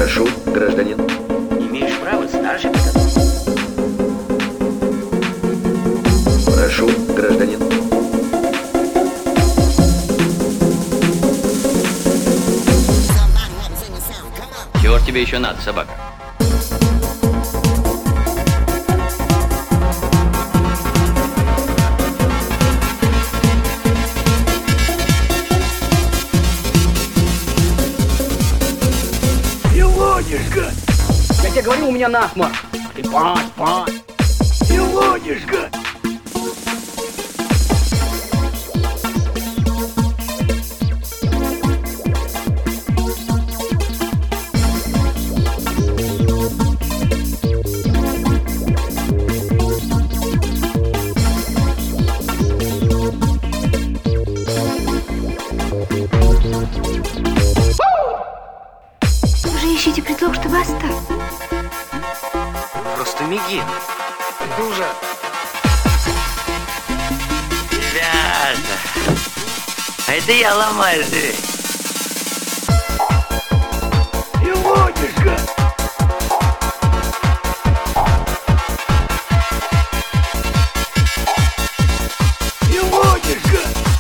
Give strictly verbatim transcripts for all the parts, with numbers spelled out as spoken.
Прошу, гражданин. Имеешь право, старший капитан. Прошу, гражданин. Чего ж тебе еще надо, собака? Илонишка! Я тебе говорю, у меня насморк. Ты пать, пать. Илонишка! Уже ищите предлог, чтобы остаться. Просто миги. Друже. Ребята, а это я ломаю дверь. Илонишка! Илонишка!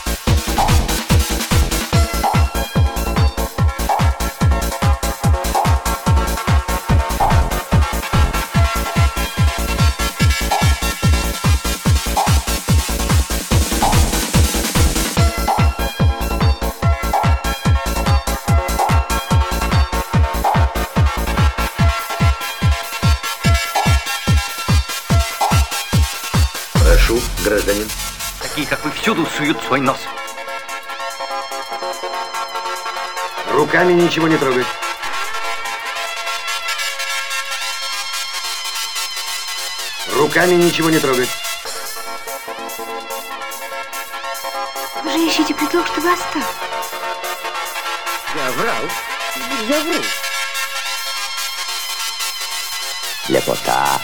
Прошу, гражданин. Такие, как вы, всюду суют свой нос. Руками ничего не трогать. Руками ничего не трогать. Уже ищите предлог, чтобы остаться. Я врал. Я вру. Лепота.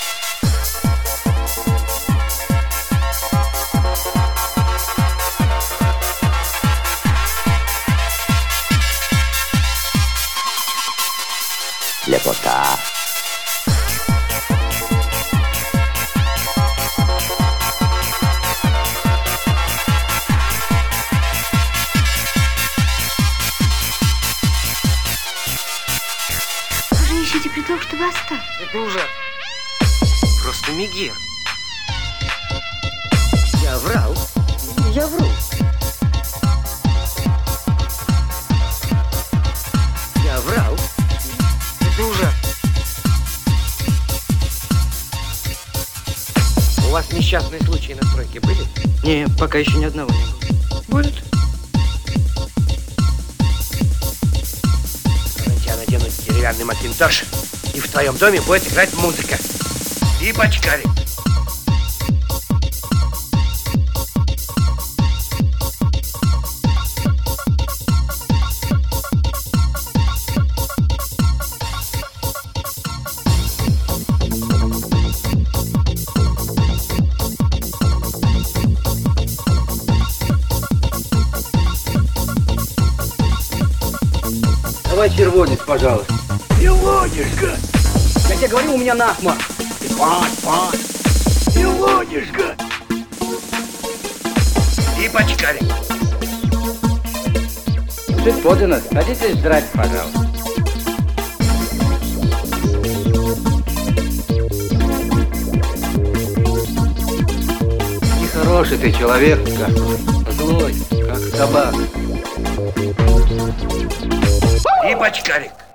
Лепота. Уже ищите предлог, чтобы остаться. Друже. Просто миги. Я врал. Я вру. Я врал. Друже. У вас несчастные случаи на стройке были? Не, пока еще ни одного не было. Будет. На тебя наденут деревянный макинтош, и в твоем доме будет играть музыка. И бочкарик. Давай червонец, пожалуйста. Илонишка! Я тебе говорю, у меня насморк. Ты пать, пать. Илонишка! И бочкарик. Тут подано. Хотите жрать, пожалуйста. Нехороший ты человек, какой. Злой, как собака. И бочкарик.